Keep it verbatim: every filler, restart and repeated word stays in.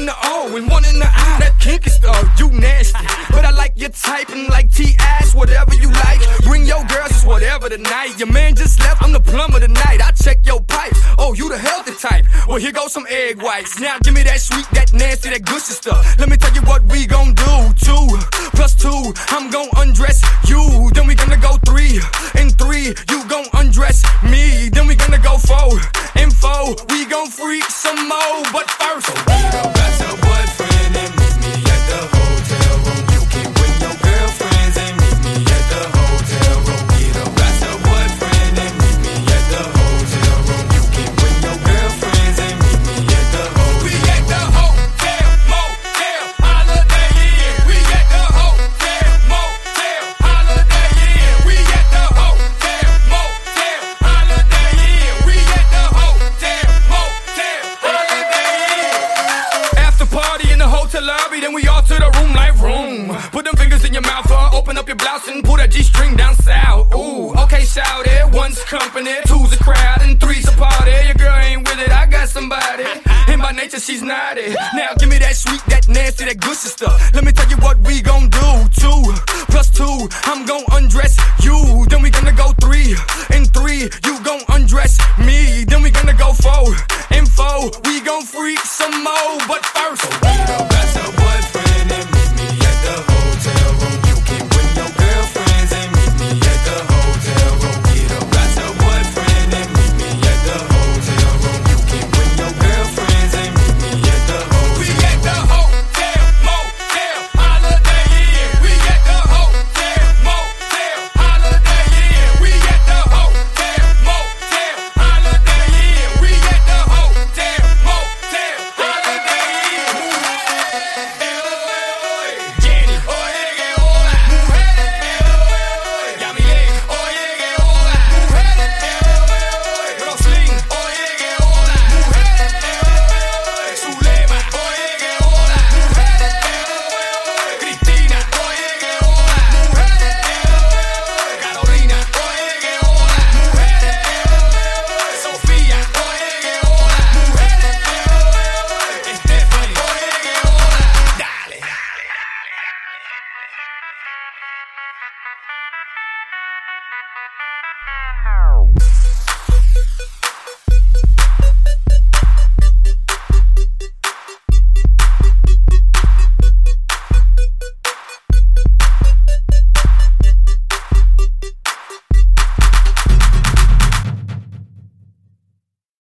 the O and one in the I. That kinky stuff, you nasty. But I like your typing like T-Ass, whatever you like. Bring your girls, it's whatever tonight. Your man just left, I'm the plumber tonight. I check your pipe, oh, you the healthy type. Well, here goes some egg whites. Now give me that sweet, that nasty, that gushy stuff. Let me tell you what we gon' do. Two plus two, I'm gon' undress you. Then we gonna go three and three, you gon' undress me. Then we gonna go four and four, we gon' freak some more. But first, so get up, got your boyfriend and meet me at the hotel room. You can bring your girlfriends and meet me at the hotel room. Get up, got your boyfriend and meet me at the hotel room. You can bring your girlfriends and meet me at the hotel. We at the hotel, motel, Holiday Inn. We at the hotel, motel, Holiday Inn. We at the hotel, motel, Holiday Inn. We at the hotel, motel, Holiday Inn. After party in the hotel lobby, then we all to the room like room. Put them fingers in your mouth, uh, open up your blouse and pull that G-string down south. Ooh, okay, shout it. One's company, two's a crowd, and three's a party. Your girl ain't with it, I got somebody. And by nature, she's naughty. Now give me that sweet, that nasty, that gushy stuff. Let me tell you what we gon' do. Two plus two, I'm gon' undress you. Then we gonna go three and three, you gon' undress me. Then we gonna go four and four, we gon' freak some more. But first,